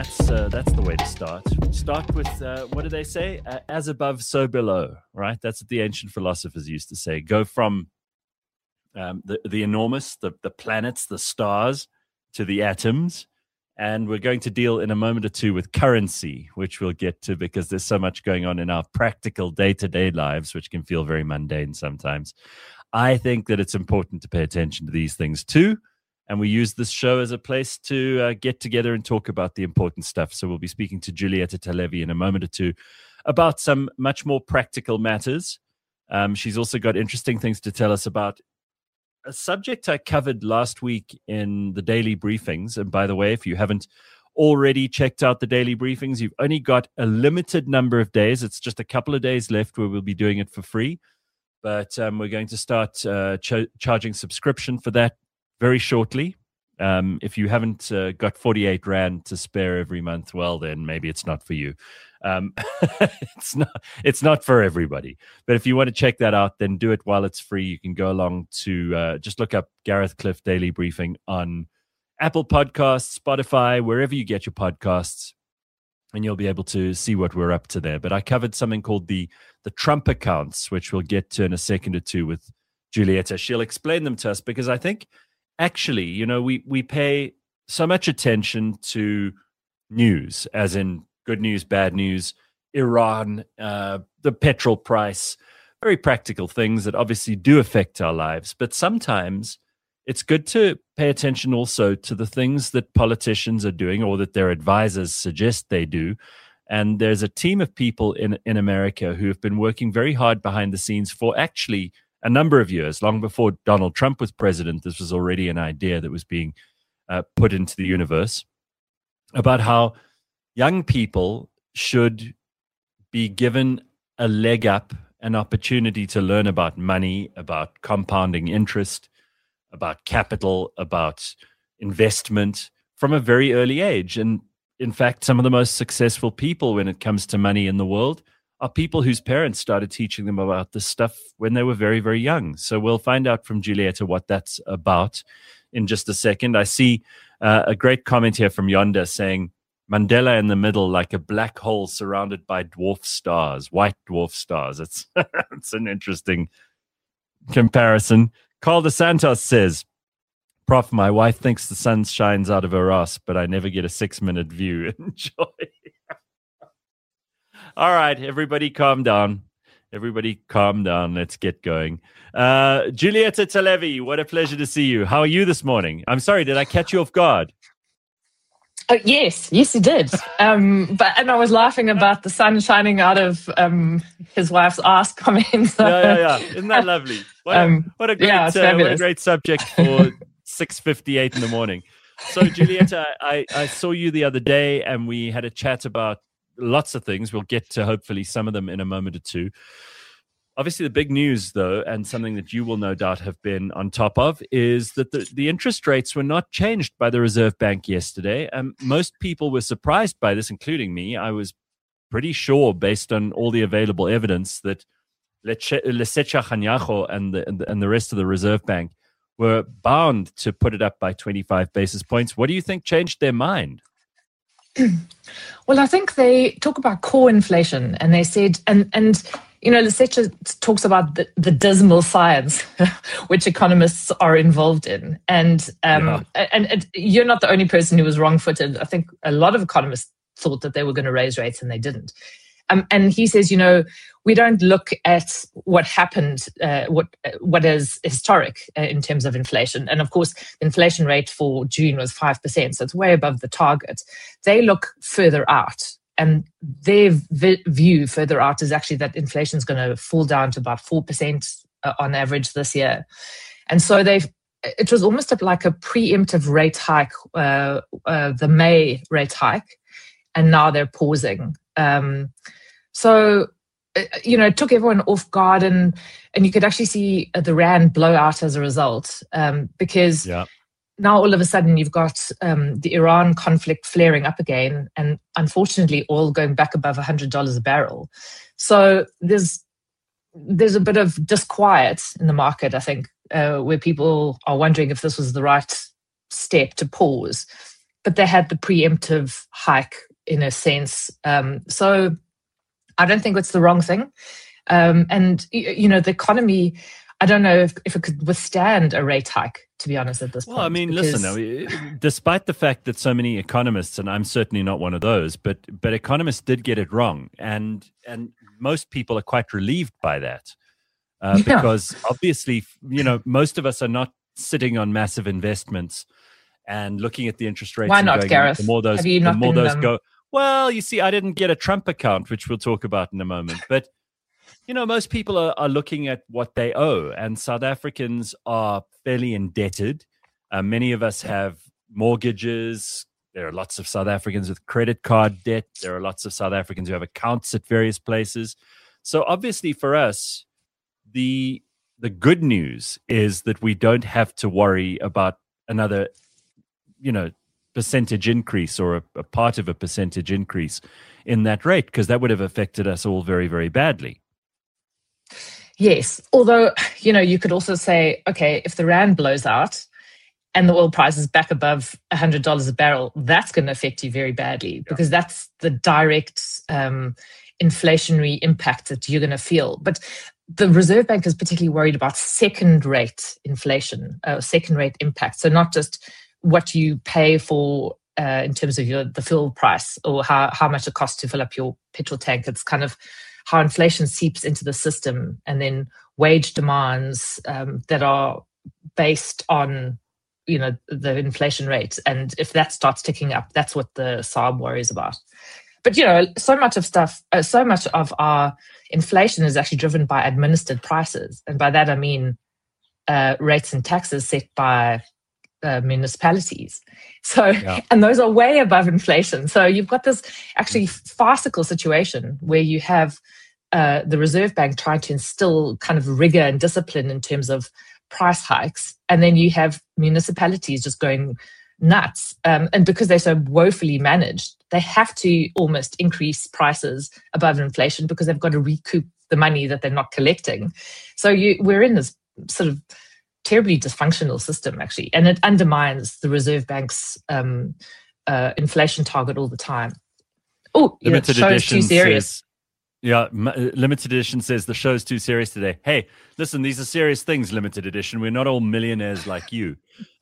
that's the way to start. Start with what do they say? As above, so below. Right? That's what the ancient philosophers used to say. Go from the enormous, the planets, the stars, to the atoms. And we're going to deal in a moment or two with currency, which we'll get to because there's so much going on in our practical day-to-day lives, which can feel very mundane sometimes. I think that it's important to pay attention to these things too. And we use this show as a place to get together and talk about the important stuff. So we'll be speaking to Giulietta Talevi in a moment or two about some much more practical matters. She's also got interesting things to tell us about a subject I covered last week in the daily briefings. And by the way, if you haven't already checked out the daily briefings, you've only got a limited number of days. It's just a couple of days left where we'll be doing it for free. But we're going to start charging subscription for that very shortly. If you haven't got 48 Rand to spare every month, well, then maybe it's not for you. It's not for everybody. But if you want to check that out, then do it while it's free. You can go along to just look up Gareth Cliff Daily Briefing on Apple Podcasts, Spotify, wherever you get your podcasts, and you'll be able to see what we're up to there. But I covered something called the Trump accounts, which we'll get to in a second or two with Giulietta. She'll explain them to us because I think actually, you know, we pay so much attention to news, as in good news, bad news, Iran, the petrol price, very practical things that obviously do affect our lives. But sometimes it's good to pay attention also to the things that politicians are doing or that their advisors suggest they do. And there's a team of people in America who have been working very hard behind the scenes for actually a number of years. Long before Donald Trump was president, this was already an idea that was being put into the universe about how young people should be given a leg up, an opportunity to learn about money, about compounding interest, about capital, about investment from a very early age. And in fact, some of the most successful people when it comes to money in the world are people whose parents started teaching them about this stuff when they were very, very young. So we'll find out from Giulietta what that's about in just a second. I see a great comment here from Yonda saying, Mandela in the middle, like a black hole surrounded by dwarf stars, white dwarf stars. It's an interesting comparison. Carl dos Santos says, Prof, my wife thinks the sun shines out of her ass, but I never get a 6-minute view. Enjoy. All right, everybody calm down. Everybody calm down. Let's get going. Giulietta Talevi, what a pleasure to see you. How are you this morning? I'm sorry, did I catch you off guard? Oh, yes, you did. And I was laughing about the sun shining out of his wife's ass comments. Yeah. Isn't that lovely? What a great subject for 6:58 in the morning. So, Giulietta, I saw you the other day, and we had a chat about lots of things. We'll get to hopefully some of them in a moment or two. Obviously, the big news, though, and something that you will no doubt have been on top of, is that the interest rates were not changed by the Reserve Bank yesterday. Most people were surprised by this, including me. I was pretty sure, based on all the available evidence, that Lesetja Kganyago and the rest of the Reserve Bank were bound to put it up by 25 basis points. What do you think changed their mind? Well, I think they talk about core inflation, and they said, and you know, Lesetja talks about the dismal science, which economists are involved in. And you're not the only person who was wrong-footed. I think a lot of economists thought that they were going to raise rates and they didn't. And he says, you know, we don't look at what happened, what is historic in terms of inflation. And of course, the inflation rate for June was 5%, so it's way above the target. They look further out. And their view further out is actually that inflation is going to fall down to about 4% on average this year. And so it was almost like a preemptive rate hike, the May rate hike, and now they're pausing. So, you know, it took everyone off guard, and you could actually see the Rand blow out as a result, because now all of a sudden you've got the Iran conflict flaring up again, and unfortunately oil going back above $100 a barrel. So there's a bit of disquiet in the market, I think, where people are wondering if this was the right step to pause. but they had the preemptive hike in a sense. So I don't think it's the wrong thing. And, the economy, I don't know if it could withstand a rate hike, to be honest, at this point. Well, I mean, listen, despite the fact that so many economists, and I'm certainly not one of those, but economists did get it wrong. And most people are quite relieved by that. Because obviously, most of us are not sitting on massive investments and looking at the interest rates. Why not, Gareth? The more those go. Well, you see, I didn't get a Trump account, which we'll talk about in a moment. But, most people are looking at what they owe. And South Africans are fairly indebted. Many of us have mortgages. There are lots of South Africans with credit card debt. There are lots of South Africans who have accounts at various places. So obviously for us, the good news is that we don't have to worry about another, percentage increase or a part of a percentage increase in that rate, because that would have affected us all very, very badly. Yes. Although, you could also say, okay, if the rand blows out and the oil price is back above $100 a barrel, that's going to affect you very badly, because that's the direct inflationary impact that you're going to feel. But the Reserve Bank is particularly worried about second-rate inflation, second-rate impact. So not just what you pay for in terms of the fuel price or how much it costs to fill up your petrol tank. It's kind of how inflation seeps into the system, and then wage demands that are based on the inflation rate. And if that starts ticking up, that's what the SARB worries about. But, so much of our inflation is actually driven by administered prices. And by that, I mean rates and taxes set by municipalities. So, and those are way above inflation. So you've got this actually farcical situation where you have the Reserve Bank trying to instill kind of rigor and discipline in terms of price hikes. And then you have municipalities just going nuts. And because they're so woefully managed, they have to almost increase prices above inflation because they've got to recoup the money that they're not collecting. So we're in this sort of terribly dysfunctional system, actually, and it undermines the Reserve Bank's inflation target all the time. Oh, limited edition too serious. Limited edition says the show's too serious today. Hey, listen, these are serious things, limited edition. We're not all millionaires like you.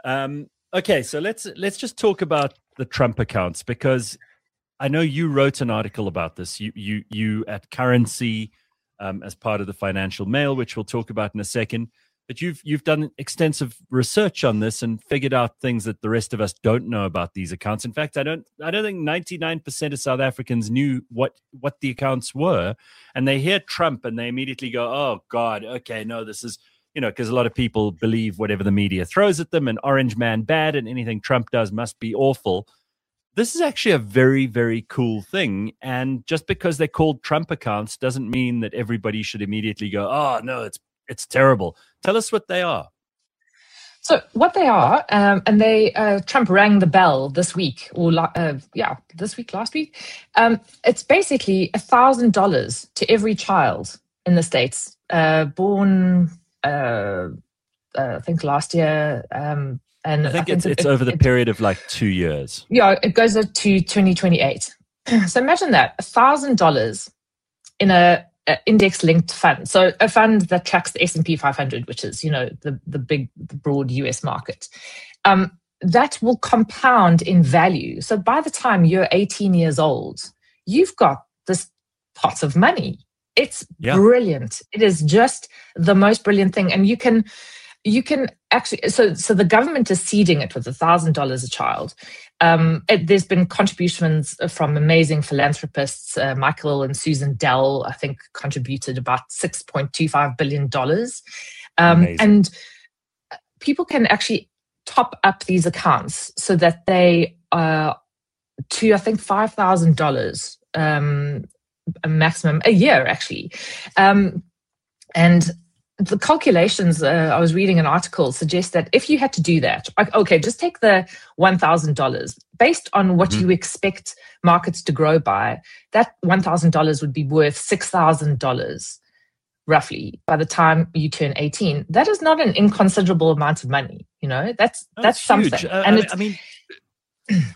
Okay, so let's just talk about the Trump accounts, because I know you wrote an article about this. You at Currency as part of the Financial Mail, which we'll talk about in a second. But you've done extensive research on this and figured out things that the rest of us don't know about these accounts. In fact, I don't think 99% of South Africans knew what the accounts were, and they hear Trump and they immediately go, "Oh God, okay, no, this is." Because a lot of people believe whatever the media throws at them, and Orange Man bad, and anything Trump does must be awful. This is actually a very, very cool thing. And just because they're called Trump accounts doesn't mean that everybody should immediately go, "Oh, no, it's terrible." Tell us what they are. So what they are, and they Trump rang the bell this week, or last week. It's basically $1,000 to every child in the States born. I think last year, and I think it's over the period of like 2 years. Yeah, it goes to 2028. So imagine that, $1,000 in a index-linked fund. So a fund that tracks the S&P 500, which is the broad US market. That will compound in value. So by the time you're 18 years old, you've got this pot of money. It's brilliant. It is just the most brilliant thing. And you can actually, so the government is seeding it with $1,000 a child. There's been contributions from amazing philanthropists. Michael and Susan Dell, I think, contributed about $6.25 billion. And people can actually top up these accounts so that they are to, I think, $5,000 a maximum a year, actually. And the calculations, I was reading an article, suggest that if you had to do that, okay, just take the $1,000 based on what you expect markets to grow by, that $1,000 would be worth $6,000 roughly by the time you turn 18. That is not an inconsiderable amount of money. That's something. And I mean,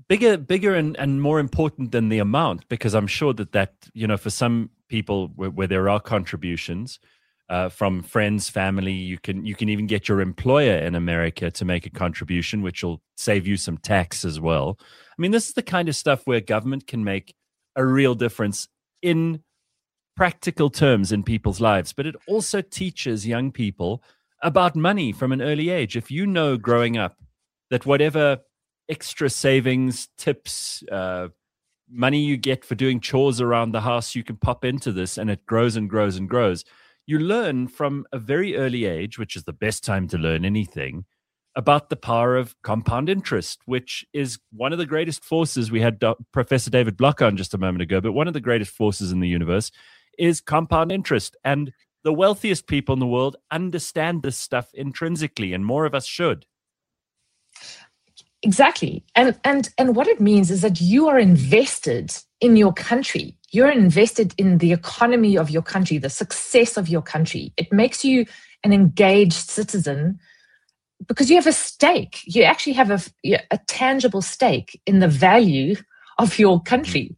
bigger and more important than the amount, because I'm sure that for some people where there are contributions from friends, family, you can even get your employer in America to make a contribution, which will save you some tax as well. I mean, this is the kind of stuff where government can make a real difference in practical terms in people's lives, but it also teaches young people about money from an early age. If you know growing up that whatever extra savings, tips, money you get for doing chores around the house, you can pop into this and it grows and grows and grows. You learn from a very early age, which is the best time to learn anything, about the power of compound interest, which is one of the greatest forces. We had Professor David Block on just a moment ago, but one of the greatest forces in the universe is compound interest. And the wealthiest people in the world understand this stuff intrinsically, and more of us should. Exactly. And what it means is that you are invested in your country. You're invested in the economy of your country, the success of your country. It makes you an engaged citizen because you have a stake. You actually have a tangible stake in the value of your country.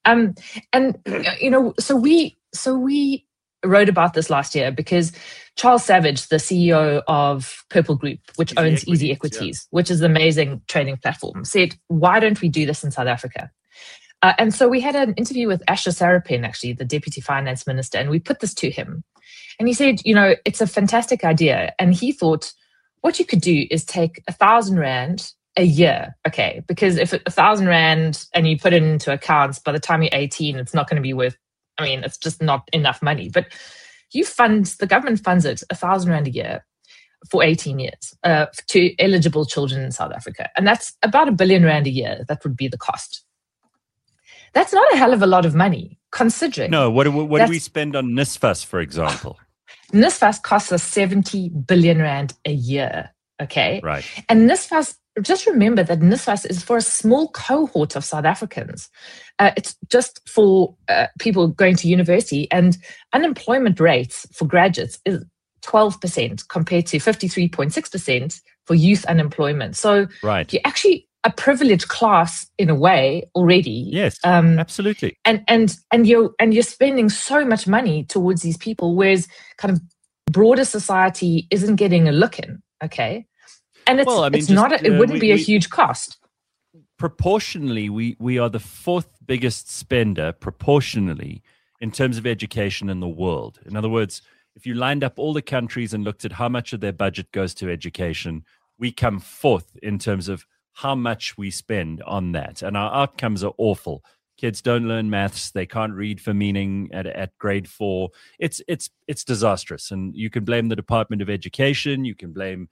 So we wrote about this last year because Charles Savage, the CEO of Purple Group, which owns Easy Equities, which is an amazing trading platform, said, why don't we do this in South Africa? And so we had an interview with Asher Sarapin, actually, the Deputy Finance Minister, and we put this to him. And he said, it's a fantastic idea. And he thought, what you could do is take 1,000 Rand a year, okay? Because if 1,000 Rand and you put it into accounts, by the time you're 18, it's not going to be worth, it's just not enough money. But the government funds it 1,000 Rand a year for 18 years to eligible children in South Africa. And that's about R1 billion a year. That would be the cost. That's not a hell of a lot of money, considering. No, what do we spend on NSFAS, for example? NSFAS costs us 70 billion Rand a year, okay? Right. And NSFAS, just remember that NSFAS is for a small cohort of South Africans. It's just for people going to university, and unemployment rates for graduates is 12% compared to 53.6% for youth unemployment. So right. You're actually a privileged class in a way already. Yes, absolutely. And you're spending so much money towards these people, whereas kind of broader society isn't getting a look in. Okay. And it wouldn't be a huge cost. Proportionally, we are the fourth biggest spender proportionally in terms of education in the world. In other words, if you lined up all the countries and looked at how much of their budget goes to education, we come fourth in terms of how much we spend on that. And our outcomes are awful. Kids don't learn maths. They can't read for meaning at grade 4. It's disastrous. And you can blame the Department of Education. You can blame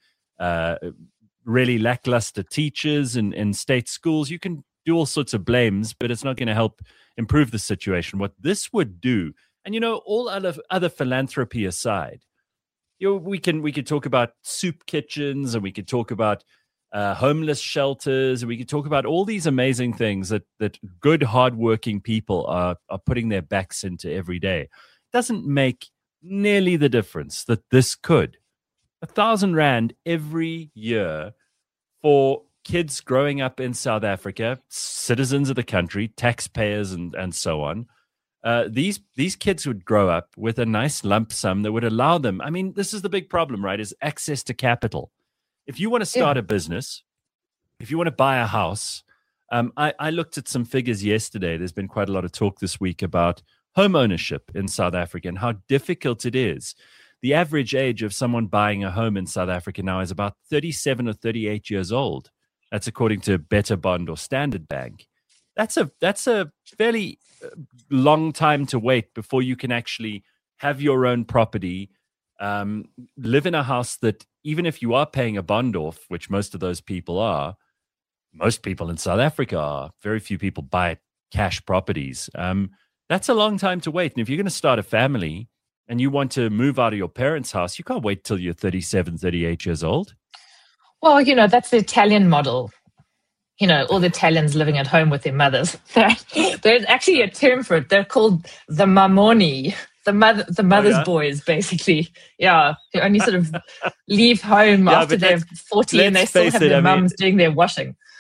really lackluster teachers in state schools. You can do all sorts of blames, but it's not going to help improve the situation. What this would do, and all other philanthropy aside, we could talk about soup kitchens, and we could talk about homeless shelters, and we could talk about all these amazing things that good, hardworking people are putting their backs into every day. It doesn't make nearly the difference that this could. 1,000 Rand every year for kids growing up in South Africa, citizens of the country, taxpayers, and so on. These kids would grow up with a nice lump sum that would allow them. I mean, this is the big problem, right? Is access to capital. If you want to start a business, if you want to buy a house, I looked at some figures yesterday. There's been quite a lot of talk this week about home ownership in South Africa and how difficult it is. The average age of someone buying a home in South Africa now is about 37 or 38 years old. That's according to Better Bond or Standard Bank. That's a fairly long time to wait before you can actually have your own property, live in a house that, even if you are paying a bond off, which most of those people are, most people in South Africa are, very few people buy cash properties. That's a long time to wait. And if you're going to start a family and you want to move out of your parents' house, you can't wait till you're 37, 38 years old. Well, that's the Italian model. All the Italians living at home with their mothers. There's actually a term for it. They're called the mamoni, the mother's boys, basically. Yeah, who only sort of leave home after they're 40 and they still have their mums doing their washing.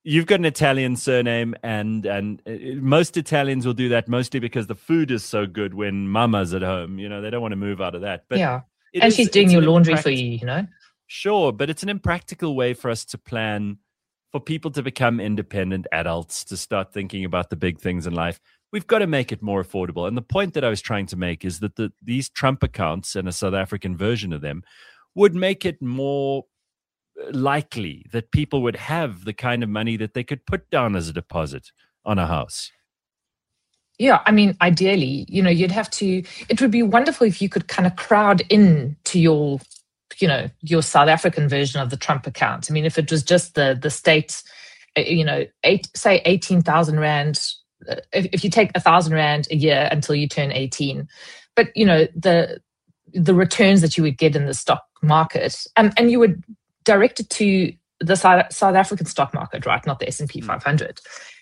you've got an Italian surname, and most Italians will do that mostly because the food is so good when mama's at home. You know, they don't want to move out of that. But yeah, and she's doing your laundry for you, you know? Sure, but it's an impractical way for us to plan for people to become independent adults, to start thinking about the big things in life. We've got to make it more affordable. And the point that I was trying to make is that these Trump accounts and a South African version of them would make it more likely that people would have the kind of money that they could put down as a deposit on a house. Yeah, I mean, ideally, you know, you'd have to, it would be wonderful if you could kind of crowd in to your South African version of the Trump account. I mean, if it was just the state, you know, say 18,000 Rand, if you take 1,000 Rand a year until you turn 18, but, you know, the returns that you would get in the stock market, and you would direct it to the South African stock market, right? Not the S&P 500.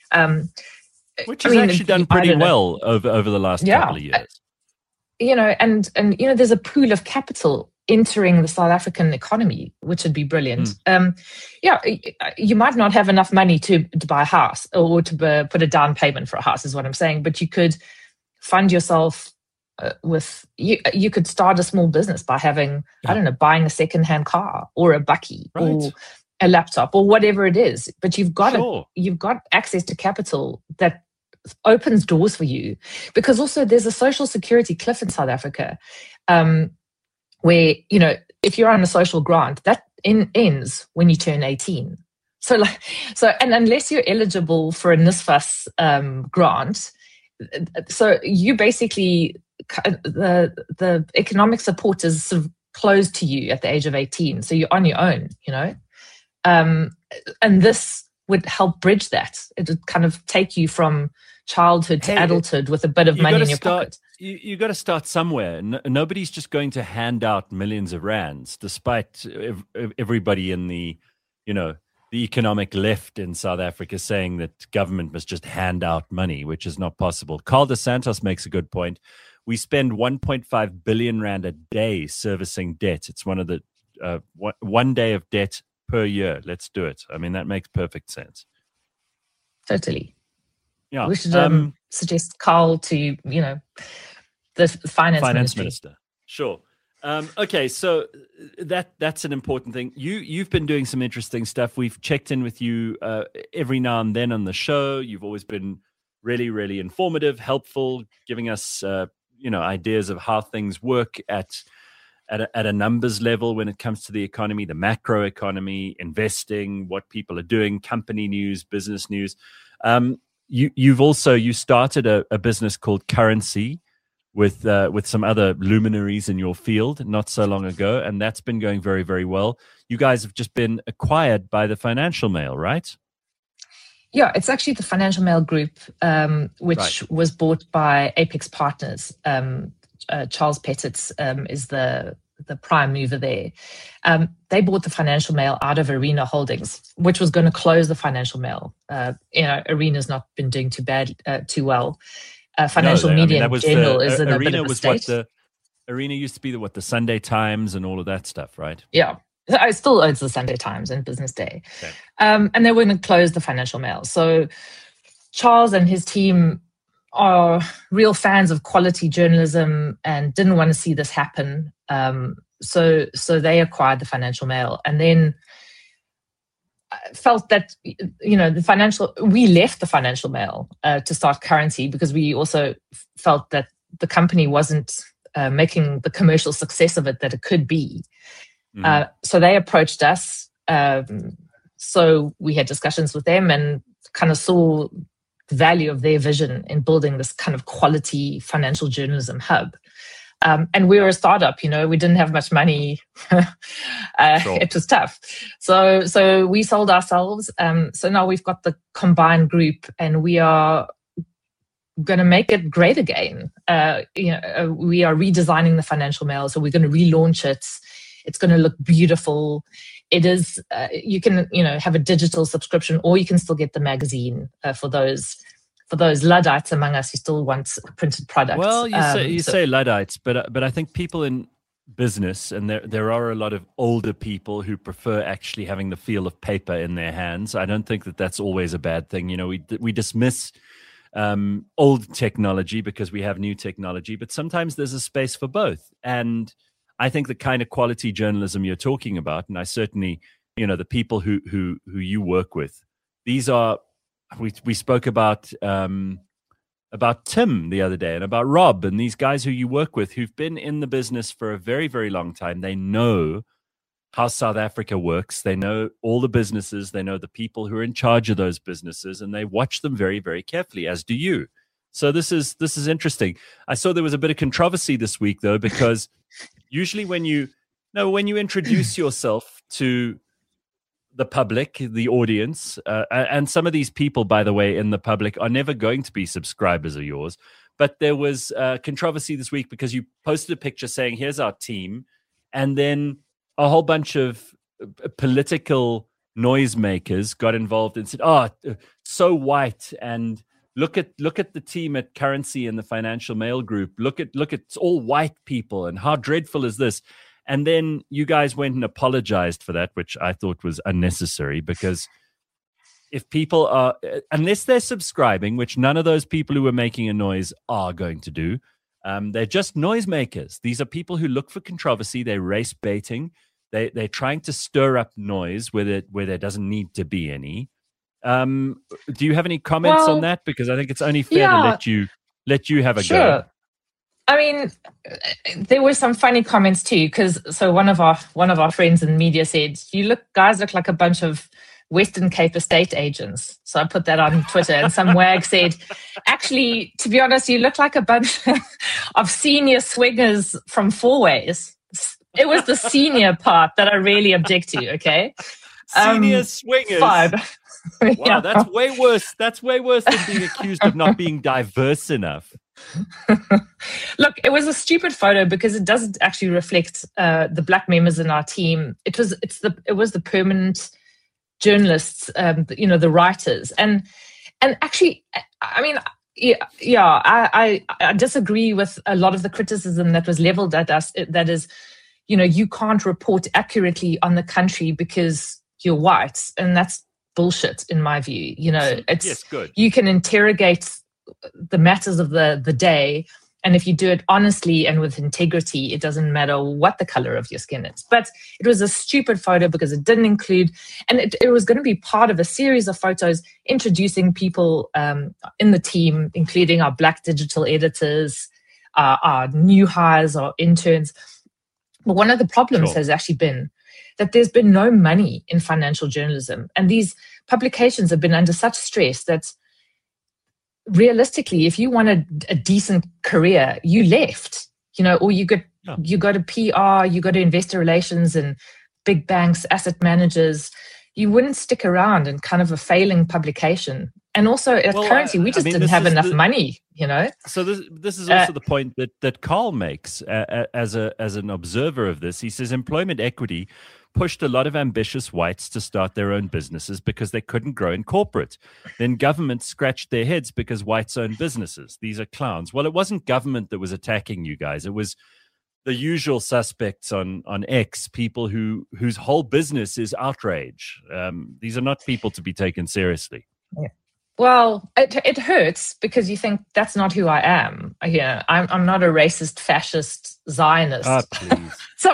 Which has actually done pretty well over the last couple of years. You know, and you know, there's a pool of capital entering the South African economy, which would be brilliant. Yeah, you might not have enough money to buy a house or to put a down payment for a house, is what I'm saying. But you could fund yourself with, you could start a small business by having, I don't know, buying a secondhand car or a bakkie or a laptop or whatever it is. But you've got you've got access to capital that opens doors for you, because also there's a social security cliff in South Africa, where, you know, if you're on a social grant, that ends when you turn 18. So and unless you're eligible for a NSFAS grant, so you basically, the economic support is sort of closed to you at the age of 18. So you're on your own, you know, and this would help bridge that. It would kind of take you from childhood to adulthood with a bit of money in your pocket. You got to start somewhere. Nobody's just going to hand out millions of rands, despite everybody in the, you know, the economic left in South Africa saying that government must just hand out money, which is not possible. Carl Dos Santos makes a good point. We spend 1.5 billion rand a day servicing debt. It's one of the one day of debt per year. Let's do it. I mean, that makes perfect sense. Totally. Yeah. We should suggest Carl to, you know, the finance minister. Sure. Okay, so that's an important thing. You've been doing some interesting stuff. We've checked in with you every now and then on the show. You've always been really, really informative, helpful, giving us ideas of how things work at a numbers level when it comes to the economy, the macro economy, investing, what people are doing, company news, business news. You started a business called Currency with some other luminaries in your field not so long ago, and that's been going very, very well. You guys have just been acquired by the Financial Mail, right? Yeah, it's actually the Financial Mail Group, which was bought by Apex Partners. Charles Pettit is the prime mover there. They bought the Financial Mail out of Arena Holdings, which was going to close the Financial Mail. Arena's not been doing too well. Financial media in general is in a bit of a state. Arena used to be the Sunday Times and all of that stuff, right? Yeah. I still owns the Sunday Times and Business Day. Okay. And they were going to close the Financial Mail. So Charles and his team are real fans of quality journalism and didn't want to see this happen. So they acquired the Financial Mail, and then felt that, we left the Financial Mail to start Currency because we also felt that the company wasn't making the commercial success of it that it could be. So they approached us. So we had discussions with them and kind of saw the value of their vision in building this kind of quality financial journalism hub. And we were a startup, we didn't have much money. Sure. It was tough. So we sold ourselves. So now we've got the combined group and we are going to make it great again. We are redesigning the Financial Mail. So we're going to relaunch it. It's going to look beautiful. It is, you can, have a digital subscription, or you can still get the magazine for those Luddites among us who still want printed products. Well, you say Luddites, but I think people in business, and there are a lot of older people who prefer actually having the feel of paper in their hands. I don't think that that's always a bad thing. You know, we dismiss old technology because we have new technology, but sometimes there's a space for both. And I think the kind of quality journalism you're talking about, and I certainly, you know, the people who you work with, these are, we spoke about Tim the other day and about Rob and these guys who you work with who've been in the business for a very, very long time. They know how South Africa works. They know all the businesses. They know the people who are in charge of those businesses, and they watch them very, very carefully, as do you. So this is interesting. I saw there was a bit of controversy this week, though, because usually when you introduce yourself to the public, the audience, and some of these people, by the way, in the public are never going to be subscribers of yours. But there was controversy this week because you posted a picture saying, "Here's our team," and then a whole bunch of political noisemakers got involved and said, "Oh, so white," and look at the team at Currency and the Financial Mail Group. Look at it's all white people, and how dreadful is this? And then you guys went and apologized for that, which I thought was unnecessary, because if people are, unless they're subscribing, which none of those people who were making a noise are going to do, they're just noisemakers. These are people who look for controversy. They're race baiting. They're trying to stir up noise where there doesn't need to be any. Do you have any comments on that? Because I think it's only fair to let you have a go. I mean, there were some funny comments too, because one of our friends in media said, guys look like a bunch of Western Cape estate agents. So I put that on Twitter, and some wag said, actually, to be honest, you look like a bunch of senior swingers from Fourways. It was the senior part that I really object to, okay? Senior swingers? 5. Wow, yeah. That's way worse. That's way worse than being accused of not being diverse enough. Look, it was a stupid photo because it doesn't actually reflect the black members in our team. It was the permanent journalists, the writers, and actually, I mean, I disagree with a lot of the criticism that was leveled at us. That is, you can't report accurately on the country because you're white, and that's bullshit in my view. It's yes, good. You can interrogate the matters of the day, and if you do it honestly and with integrity, it doesn't matter what the color of your skin is. But it was a stupid photo because it didn't include, and it was going to be part of a series of photos introducing people in the team, including our black digital editors, our new hires, our interns. But one of the problems has actually been that there's been no money in financial journalism, and these publications have been under such stress that realistically, if you wanted a decent career, you left, or you go to PR, you go to investor relations and big banks, asset managers. You wouldn't stick around in kind of a failing publication. And also at Currency, we just didn't have enough money, So this is also the point that Carl makes as an observer of this. He says employment equity pushed a lot of ambitious whites to start their own businesses because they couldn't grow in corporate. Then government scratched their heads because whites own businesses. These are clowns. Well, it wasn't government that was attacking you guys. It was the usual suspects on X, people whose whole business is outrage. These are not people to be taken seriously. Yeah. Well, it hurts because you think that's not who I am. I'm not a racist, fascist, Zionist. Please. So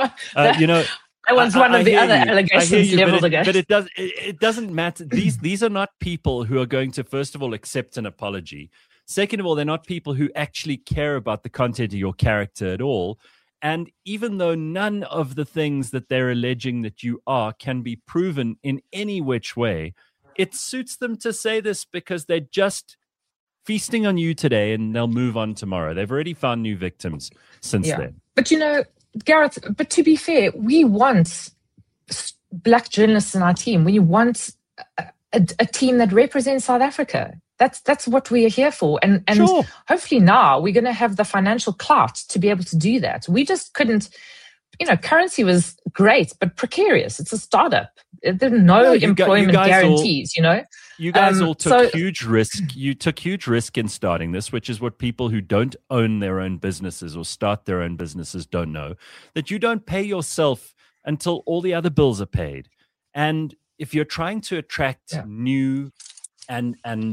that was one of the other allegations leveled against. But it doesn't matter. These are not people who are going to, first of all, accept an apology. Second of all, they're not people who actually care about the content of your character at all. And even though none of the things that they're alleging that you are can be proven in any which way, it suits them to say this because they're just feasting on you today and they'll move on tomorrow. They've already found new victims since then. But Gareth, but to be fair, we want black journalists in our team. We want a team that represents South Africa. That's what we are here for. And sure. Hopefully now we're going to have the financial clout to be able to do that. We just couldn't, Currency was great, but precarious. It's a startup. There's no employment guarantees, You guys all took So huge risk. You took huge risk in starting this, which is what people who don't own their own businesses or start their own businesses don't know, that you don't pay yourself until all the other bills are paid. And if you're trying to attract new and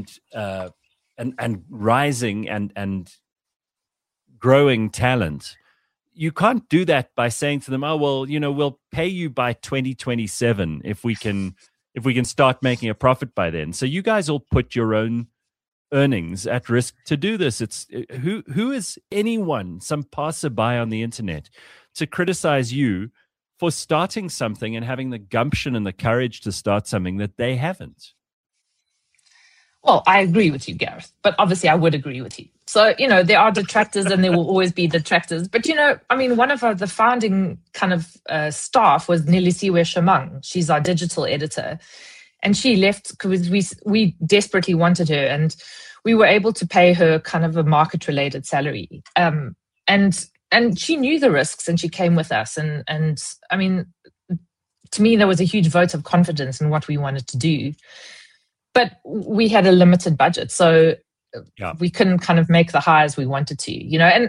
rising and growing talent, you can't do that by saying to them, "Oh, well, we'll pay you by 2027 if we can start making a profit by then." So you guys all put your own earnings at risk to do this. It's who is anyone, some passerby on the internet, to criticize you for starting something and having the gumption and the courage to start something that they haven't? Well, I agree with you, Gareth, but obviously I would agree with you. So, there are detractors and there will always be detractors. But, one of the founding kind of staff was Nelisiwe Shamang. She's our digital editor. And she left because we desperately wanted her, and we were able to pay her kind of a market-related salary. And she knew the risks, and she came with us. And to me, there was a huge vote of confidence in what we wanted to do. But we had a limited budget, so we couldn't kind of make the hires we wanted to,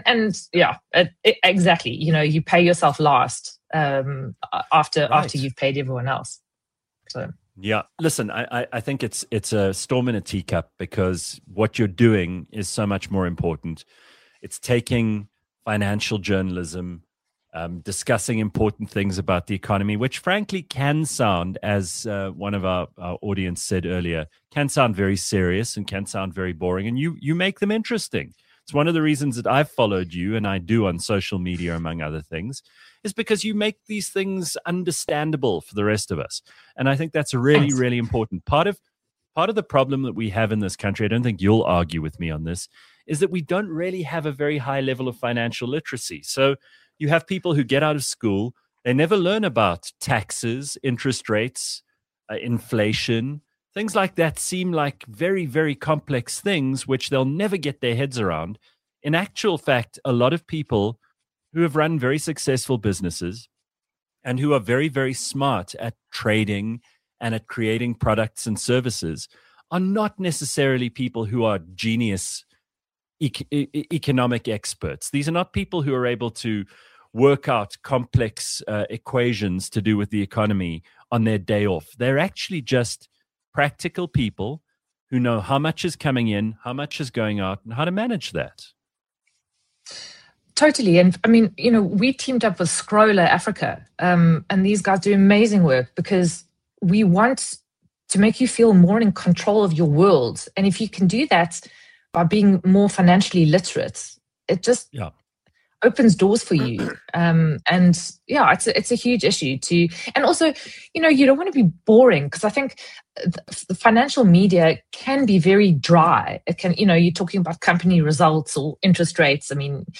exactly. You pay yourself last after you've paid everyone else. So yeah, listen, I think it's a storm in a teacup, because what you're doing is so much more important. It's taking financial journalism, discussing important things about the economy, which frankly can sound, as one of our audience said earlier, can sound very serious and can sound very boring. And you make them interesting. It's one of the reasons that I've followed you, and I do on social media, among other things, is because you make these things understandable for the rest of us. And I think that's really, really important. Part of the problem that we have in this country, I don't think you'll argue with me on this, is that we don't really have a very high level of financial literacy. So you have people who get out of school, they never learn about taxes, interest rates, inflation. Things like that seem like very, very complex things, which they'll never get their heads around. In actual fact, a lot of people who have run very successful businesses and who are very, very smart at trading and at creating products and services are not necessarily people who are genius economic experts. These are not people who are able to work out complex equations to do with the economy on their day off. They're actually just practical people who know how much is coming in, how much is going out, and how to manage that. Totally. And we teamed up with Scroller Africa, and these guys do amazing work, because we want to make you feel more in control of your world. And if you can do that by being more financially literate, it just opens doors for you. It's a huge issue too. And also, you don't want to be boring, because I think the financial media can be very dry. It can, you're talking about company results or interest rates.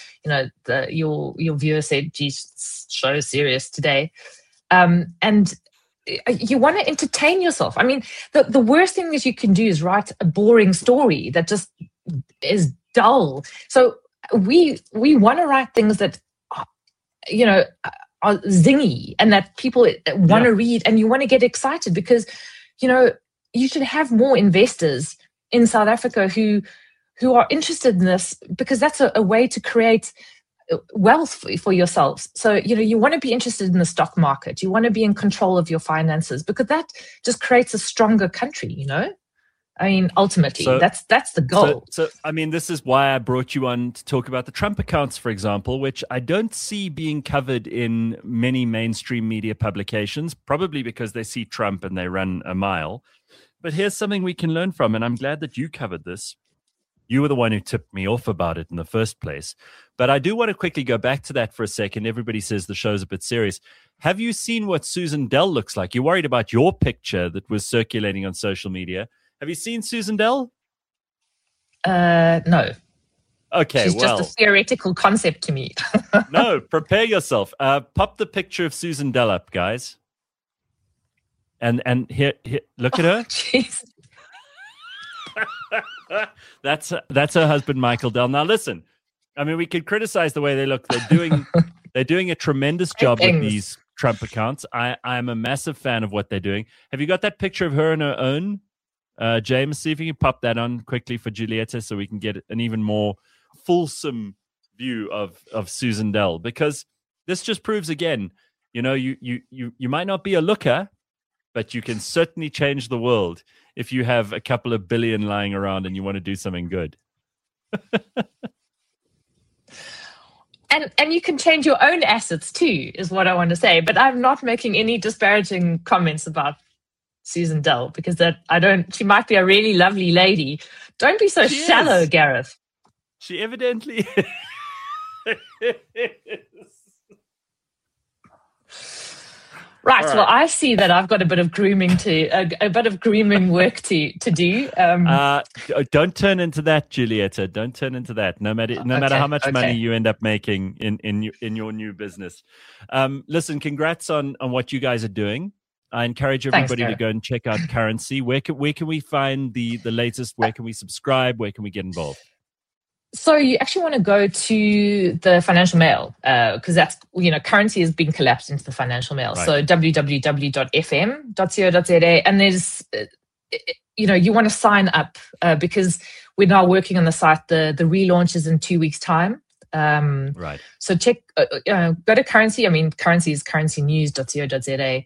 Your viewer said, geez, show is serious today. And you want to entertain yourself. The worst thing that you can do is write a boring story that just is dull. So we want to write things that are zingy and that people want to read, and you want to get excited, because you should have more investors in South Africa who are interested in this, because that's a way to create wealth for yourselves. So you want to be interested in the stock market, you want to be in control of your finances, because that just creates a stronger country. Ultimately, that's the goal. So, this is why I brought you on to talk about the Trump accounts, for example, which I don't see being covered in many mainstream media publications, probably because they see Trump and they run a mile. But here's something we can learn from, and I'm glad that you covered this. You were the one who tipped me off about it in the first place. But I do want to quickly go back to that for a second. Everybody says the show's a bit serious. Have you seen what Susan Dell looks like? You're worried about your picture that was circulating on social media. Have you seen Susan Dell? No. Okay, She's just a theoretical concept to me. No, prepare yourself. Pop the picture of Susan Dell up, guys. And here, look at her. Jeez. That's her husband, Michael Dell. Now, listen. We could criticize the way they look. They're doing a tremendous job with these Trump accounts. I'm a massive fan of what they're doing. Have you got that picture of her in her own James, see if you can pop that on quickly for Julieta so we can get an even more fulsome view of Susan Dell, because this just proves again, you might not be a looker, but you can certainly change the world if you have a couple of billion lying around and you want to do something good. And you can change your own assets too, is what I want to say. But I'm not making any disparaging comments about Susan Dell, because she might be a really lovely lady. Don't be so shallow, Gareth. She evidently is. Right. Well, I see that I've got a bit of grooming work to do. Don't turn into that, Julieta. Don't turn into that. No matter how much money you end up making in your new business. Listen, congrats on what you guys are doing. I encourage everybody to go and check out Currency. Where can we find the latest? Where can we subscribe? Where can we get involved? So you actually want to go to the Financial Mail, because that's, Currency is being collapsed into the Financial Mail. Right. So www.fm.co.za, and there's, you want to sign up because we're now working on the site. The relaunch is in 2 weeks' time. Right. So check, go to Currency. I mean, Currency is currencynews.co.za,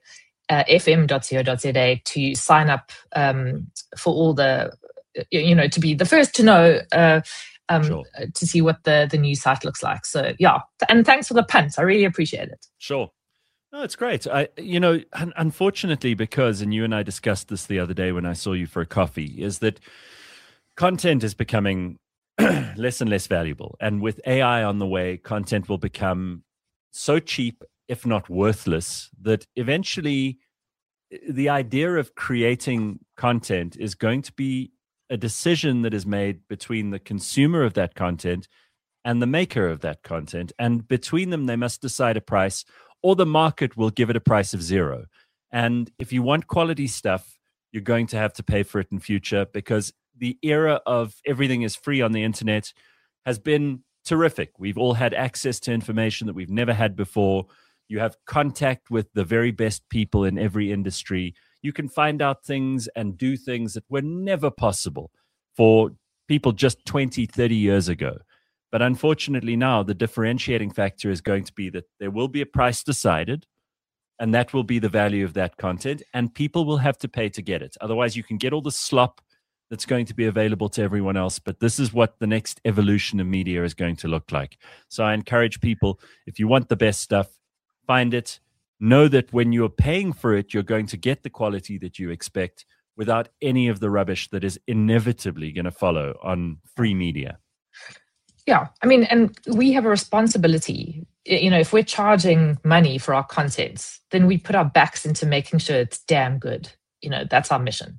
fm.co.za to sign up for all the, to be the first to know. Sure. To see what the new site looks like. So yeah, and thanks for the punt. I really appreciate it. Sure. No, it's great. Unfortunately, because, and you and I discussed this the other day when I saw you for a coffee, is that content is becoming less and less valuable. And with AI on the way, content will become so cheap, if not worthless, that eventually the idea of creating content is going to be a decision that is made between the consumer of that content and the maker of that content. And between them, they must decide a price, or the market will give it a price of zero. And if you want quality stuff, you're going to have to pay for it in future, because the era of everything is free on the internet has been terrific. We've all had access to information that we've never had before. You have contact with the very best people in every industry. You can find out things and do things that were never possible for people just 20, 30 years ago. But unfortunately now, the differentiating factor is going to be that there will be a price decided, and that will be the value of that content, and people will have to pay to get it. Otherwise, you can get all the slop that's going to be available to everyone else. But this is what the next evolution of media is going to look like. So I encourage people, if you want the best stuff, find it. Know that when you're paying for it, you're going to get the quality that you expect without any of the rubbish that is inevitably going to follow on free media. Yeah, I mean, and we have a responsibility. If we're charging money for our content, then we put our backs into making sure it's damn good. That's our mission.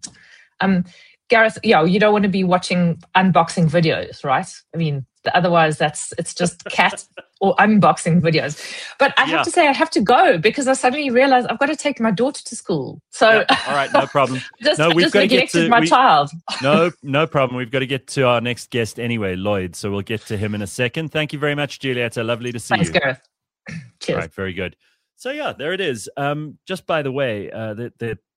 Gareth, you don't want to be watching unboxing videos, right? I mean, otherwise it's just cat or unboxing videos. But I have to say I have to go, because I suddenly realized I've got to take my daughter to school. So all right, no problem. We've got to get to my child. No problem. We've got to get to our next guest anyway, Lloyd. So we'll get to him in a second. Thank you very much, Julieta. Lovely to see you. Thanks, Gareth. Cheers. All right, very good. So yeah, there it is. Just by the way, the